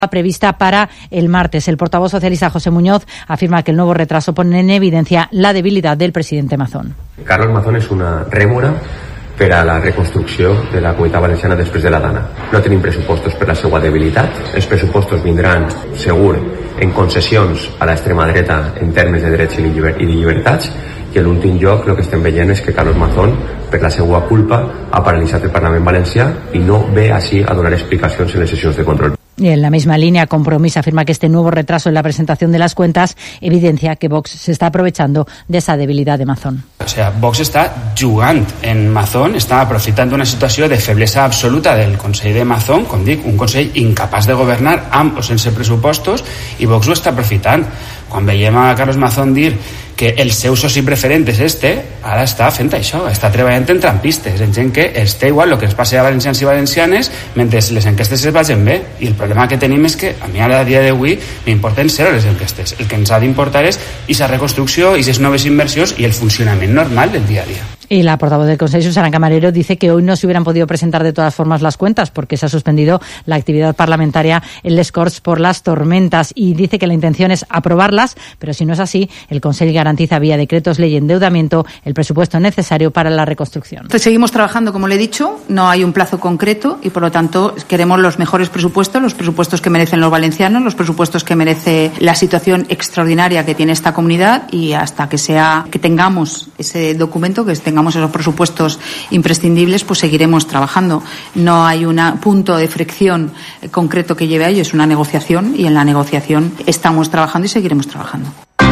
prevista para el martes. El portavoz socialista José Muñoz afirma que el nuevo retraso pone en evidencia la debilidad del presidente Mazón. Carlos Mazón és una rèmora per a la reconstrucció de la Comunitat Valenciana després de la Dana. No tenim pressupostos per la seva debilitat. Els pressupostos vindran, segur, en concessions a l'extrema dreta en termes de drets i de llibertats, i en l'últim lloc el que estem veient és que Carlos Mazón, per la seva culpa, ha paralitzat el Parlament valencià i no ve així a donar explicacions en les sessions de control. Y en la misma línea, Compromís afirma que este nuevo retraso en la presentación de las cuentas evidencia que Vox se está aprovechando de esa debilidad de Mazón. O sea, Vox està jugant en Mazón, està aprofitant una situació de feblesa absoluta del Consell de Mazón, com dic, un Consell incapaç de governar amb o sense pressupostos, i Vox ho està aprofitant. Quan veiem a Carlos Mazón dir que el seu soci preferent és ara està fent això, està treballant en trampistes, en gent que els té igual el que ens passa a valencians i valencianes mentre les enquestes es vagin bé. I el problema que tenim és que a mi a dia d'avui m'importen zero les enquestes. El que ens ha d'importar és aquesta reconstrucció, aquestes noves inversions i el funcionament normal del dia a dia. Y la portavoz del Consejo, Susana Camarero, dice que hoy no se hubieran podido presentar de todas formas las cuentas porque se ha suspendido la actividad parlamentaria en Les Corts por las tormentas, y dice que la intención es aprobarlas, pero si no es así, el Consejo garantiza vía decretos ley y endeudamiento el presupuesto necesario para la reconstrucción. Seguimos trabajando, como le he dicho, no hay un plazo concreto y por lo tanto queremos los mejores presupuestos, los presupuestos que merecen los valencianos, los presupuestos que merece la situación extraordinaria que tiene esta comunidad, y hasta que tengamos ese documento, que tengamos esos presupuestos imprescindibles, pues seguiremos trabajando. No hay un punto de fricción concreto que lleve a ello, es una negociación, y en la negociación estamos trabajando y seguiremos trabajando.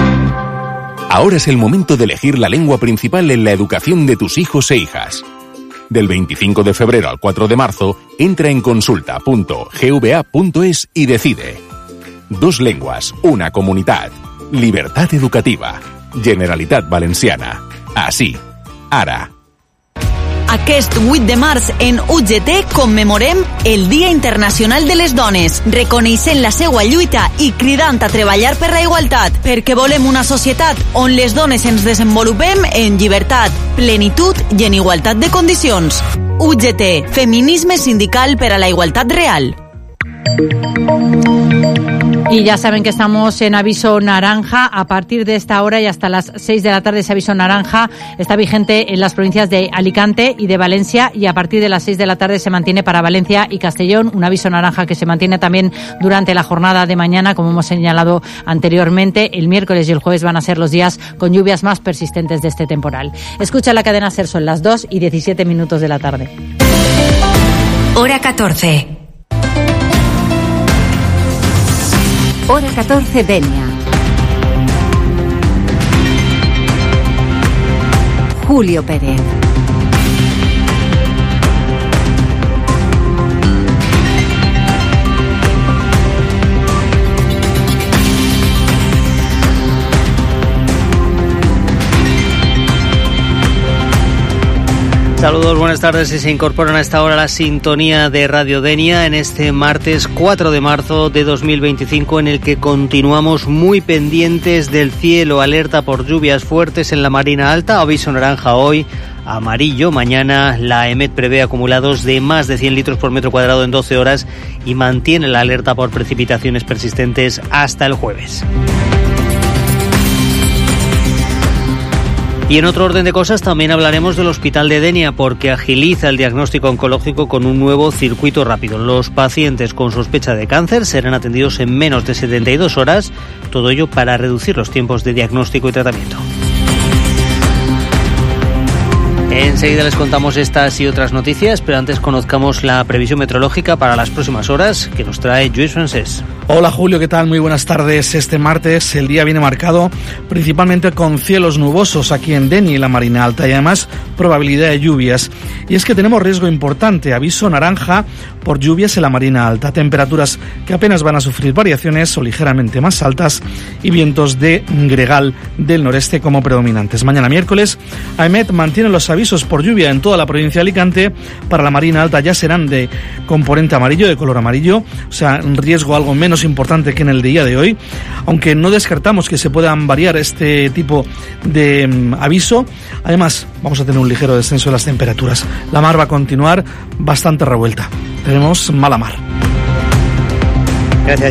Ahora es el momento de elegir la lengua principal en la educación de tus hijos e hijas. Del 25 de febrero al 4 de marzo, entra en consulta.gva.es y decide. 2 lenguas, una comunitat. Libertad educativa. Generalitat Valenciana. Así. Ara. Aquest 8 de març en UGT commemorem el Dia Internacional de les Dones, reconeixent la seva lluita i cridant a treballar per la igualtat, perquè volem una societat on les dones ens desenvolupem en llibertat, plenitud i en igualtat de condicions. UGT, feminisme sindical per a la igualtat real. Y ya saben que estamos en aviso naranja. A partir de esta hora y hasta las 6 de la tarde ese aviso naranja está vigente en las provincias de Alicante y de Valencia, y a partir de las 6 de la tarde se mantiene para Valencia y Castellón. Un aviso naranja que se mantiene también durante la jornada de mañana, como hemos señalado anteriormente. El miércoles y el jueves van a ser los días con lluvias más persistentes de este temporal. Escucha la cadena SER, son las 2:17 de la tarde. Hora 14. Hora 14, Denia. Julio Pérez. Saludos, buenas tardes. Y se incorporan a esta hora la sintonía de Radio Denia en este martes 4 de marzo de 2025, en el que continuamos muy pendientes del cielo. Alerta por lluvias fuertes en la Marina Alta, aviso naranja hoy, amarillo mañana. La EMET prevé acumulados de más de 100 litros por metro cuadrado en 12 horas y mantiene la alerta por precipitaciones persistentes hasta el jueves. Y en otro orden de cosas también hablaremos del Hospital de Denia, porque agiliza el diagnóstico oncológico con un nuevo circuito rápido. Los pacientes con sospecha de cáncer serán atendidos en menos de 72 horas, todo ello para reducir los tiempos de diagnóstico y tratamiento. Enseguida les contamos estas y otras noticias, pero antes conozcamos la previsión meteorológica para las próximas horas que nos trae Lluís Francés. Hola Julio, ¿qué tal? Muy buenas tardes. Este martes el día viene marcado principalmente con cielos nubosos aquí en Denia y la Marina Alta, y además probabilidad de lluvias. Y es que tenemos riesgo importante, aviso naranja por lluvias en la Marina Alta, temperaturas que apenas van a sufrir variaciones o ligeramente más altas, y vientos de gregal del noreste como predominantes. Mañana miércoles, AEMET mantiene los avisos por lluvia en toda la provincia de Alicante. Para la Marina Alta ya serán de componente amarillo, de color amarillo, o sea, riesgo algo menos importante que en el día de hoy, aunque no descartamos que se puedan variar este tipo de aviso. Además, vamos a tener un ligero descenso de las temperaturas. La mar va a continuar bastante revuelta. Tenemos mala mar.